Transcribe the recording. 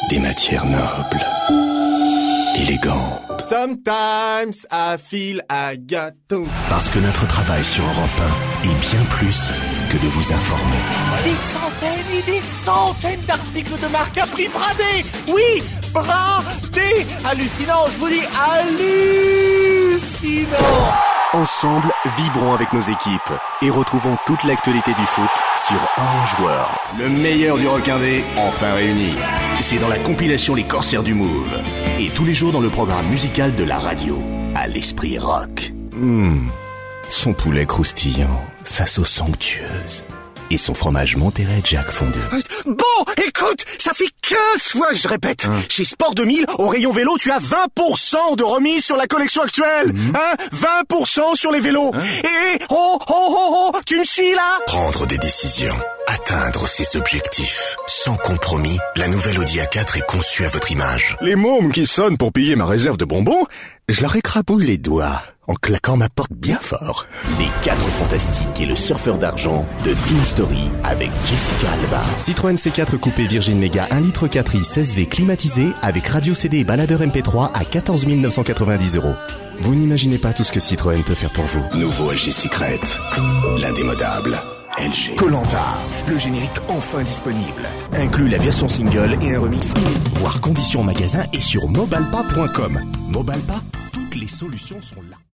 des matières nobles, élégantes. Sometimes I feel I got to. Parce que notre travail sur Europe 1 est bien plus que de vous informer. Des centaines et des centaines d'articles de marque à prix bradé. Oui, bradé. Hallucinant, je vous dis hallucinant. Ensemble, vibrons avec nos équipes et retrouvons toute l'actualité du foot sur Orange World. Le meilleur du Rock Indé, enfin réuni. C'est dans la compilation Les Corsaires du Move. Et tous les jours dans le programme musical de la radio, à l'esprit rock. Son poulet croustillant, sa sauce somptueuse et son fromage Monterey Jack fondu. Bon, écoute, ça fait 15 fois que je répète. Chez Sport 2000, au rayon vélo, tu as 20% de remise sur la collection actuelle. 20% sur les vélos. Et tu me suis là? Prendre des décisions, atteindre ses objectifs. Sans compromis, la nouvelle Audi A4 est conçue à votre image. Les mômes qui sonnent pour payer ma réserve de bonbons, je leur écrabouille les doigts en claquant ma porte bien fort. Les 4 Fantastiques et le surfeur d'argent de Teen Story avec Jessica Alba. Citroën C4 Coupé Virgin Mega 1 litre 4i 16V climatisé avec radio CD et baladeur MP3 à 14 990 €. Vous n'imaginez pas tout ce que Citroën peut faire pour vous. Nouveau LG Secret, l'indémodable LG. Koh-Lanta, le générique enfin disponible. Inclut la version single et un remix inédit. Voir conditions en magasin et sur mobalpa.com. Mobalpa, toutes les solutions sont là.